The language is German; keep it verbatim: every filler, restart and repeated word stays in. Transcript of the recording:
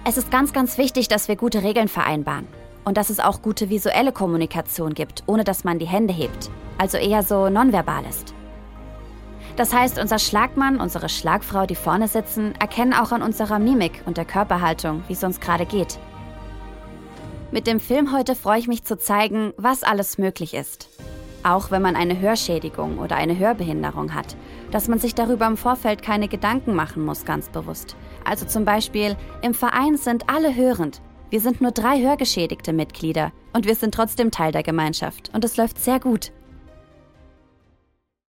Es ist ganz, ganz wichtig, dass wir gute Regeln vereinbaren. Und dass es auch gute visuelle Kommunikation gibt, ohne dass man die Hände hebt. Also eher so nonverbal ist. Das heißt, unser Schlagmann, unsere Schlagfrau, die vorne sitzen, erkennen auch an unserer Mimik und der Körperhaltung, wie es uns gerade geht. Mit dem Film heute freue ich mich zu zeigen, was alles möglich ist. Auch wenn man eine Hörschädigung oder eine Hörbehinderung hat, dass man sich darüber im Vorfeld keine Gedanken machen muss, ganz bewusst. Also zum Beispiel, im Verein sind alle hörend. Wir sind nur drei hörgeschädigte Mitglieder und wir sind trotzdem Teil der Gemeinschaft und es läuft sehr gut.